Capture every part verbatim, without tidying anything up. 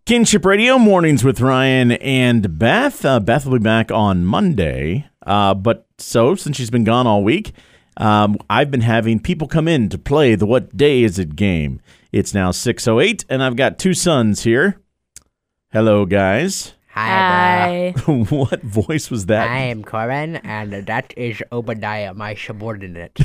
Kinship Radio, mornings with Ryan and Beth. Uh, Beth will be back on Monday. Uh, but so, since she's been gone all week, um, I've been having people come in to play the What Day Is It game. It's now six oh eight, and I've got two sons here. Hello, guys. Hi. What voice was that? I am Corin, and that is Obadiah, my subordinate.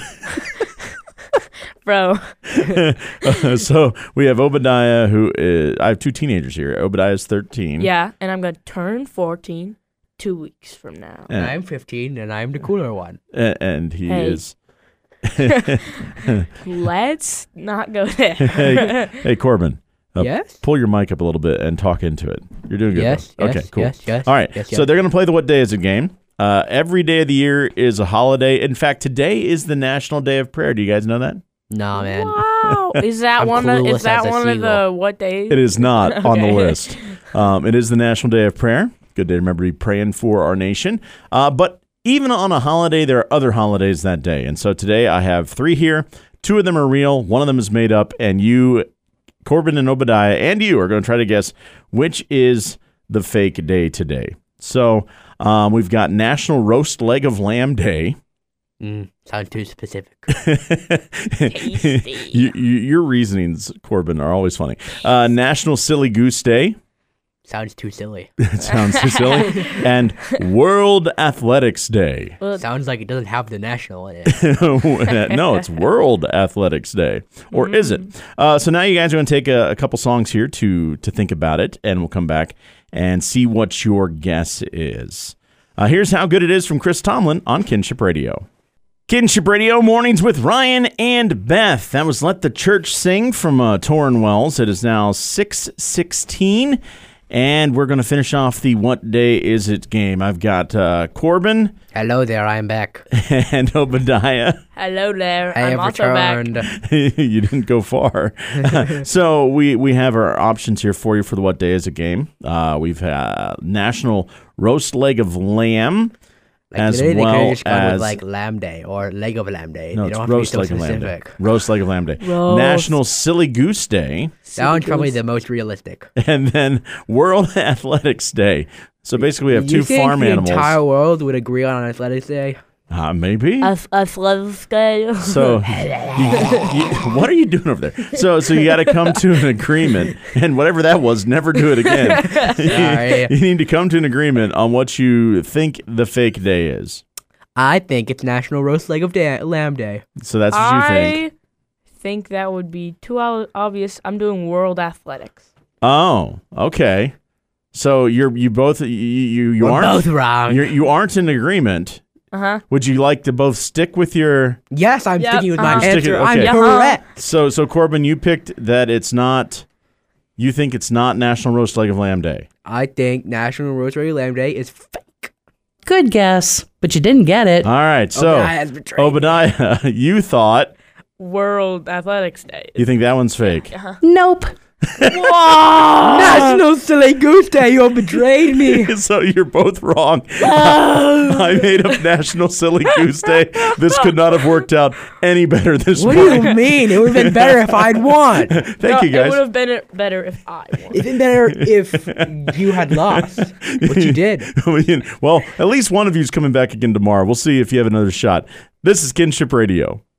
Bro. uh, so we have Obadiah, who is, I have two teenagers here. Obadiah's thirteen. Yeah, and I'm going to turn fourteen two weeks from now. And, I'm fifteen, and I'm the cooler one. and, and he Hey. is... Let's not go there. hey, hey, Corbin. Uh, Yes? Pull your mic up a little bit and talk into it. You're doing good. Yes, bro. yes, Okay, cool. yes, yes, All right. yes, So yes. they're going to play the What Day Is It game. Uh, every day of the year is a holiday. In fact, today is the National Day of Prayer. Do you guys know that? Nah, man. Wow. Is that I'm one of clueless is that as a one of the seagull. what days? It is not on the Okay. list. Um, it is the National Day of Prayer. Good day to remember to be praying for our nation. Uh, but even on a holiday, there are other holidays that day. And so today I have three here. Two of them are real. One of them is made up. And you, Corbin and Obadiah, and you are going to try to guess which is the fake day today. So um, we've got National Roast Leg of Lamb Day. Mm, sounds too specific. Tasty. you, you, your reasonings, Corbin, are always funny. Uh, National Silly Goose Day. Sounds too silly. It sounds too silly. And World Athletics Day. Well, Sounds like it doesn't have the national in it. No, it's World Athletics Day. Or is it? Uh, so now you guys are going to take a, a couple songs here to, to think about it, and we'll come back and see what your guess is. Uh, here's How Good It Is from Chris Tomlin on Kinship Radio. Kinship Radio, mornings with Ryan and Beth. That was Let the Church Sing from uh, Torrin Wells. It is now six sixteen, and we're going to finish off the What Day Is It game. I've got uh, Corbin Hello there, I am back. and Obadiah. hello there. I I'm have also returned. back. You didn't go far. So we, we have our options here for you for the What Day Is It game. Uh, we've had National Roast Leg of Lamb. Like, As literally, they could well have just gone as- with, like, lamb day or leg of lamb day. No, they it's don't have roast to be leg so of lamb day. specific. Roast leg of lamb day. Roast. National Silly Goose Day. That one's probably Goose. the most realistic. And then World Athletics Day. So basically we have you two think farm the animals. entire world would agree on Athletics Day? Uh, maybe. Ath- Athletics Day. So, you, you, what are you doing over there? So, so you got to come to an agreement, and whatever that was, never do it again. Sorry. You need to come to an agreement on what you think the fake day is. I think it's National Roast Leg of day, Lamb Day. So that's what you I think. think that would be too o- obvious. I'm doing World Athletics. Oh, okay. So you're you both you you, you We're aren't both wrong. you're, you aren't in agreement. Uh huh. Would you like to both stick with your? Yes, I'm Yep, sticking with uh-huh. my You're sticking- answer. I'm okay. correct. So so Corbin, you picked that it's not. You think it's not National Roast Leg of Lamb Day. I think National Roast Leg of Lamb Day is fake. Good guess, but you didn't get it. All right, so Obadiah has betrayed me. Obadiah, you thought World Athletics Day. you think that one's fake. Nope. Whoa! National Silly Goose Day, you betrayed me. So you're both wrong. I made up National Silly Goose Day. This could not have worked out any better this What do morning. you mean? It would have been better if I'd won. It Thank No, you, It guys. would have been better if I won. would have been better if you had lost, but you did. Well, at least one of you's coming back again tomorrow. We'll see if you have another shot. This is Kinship Radio.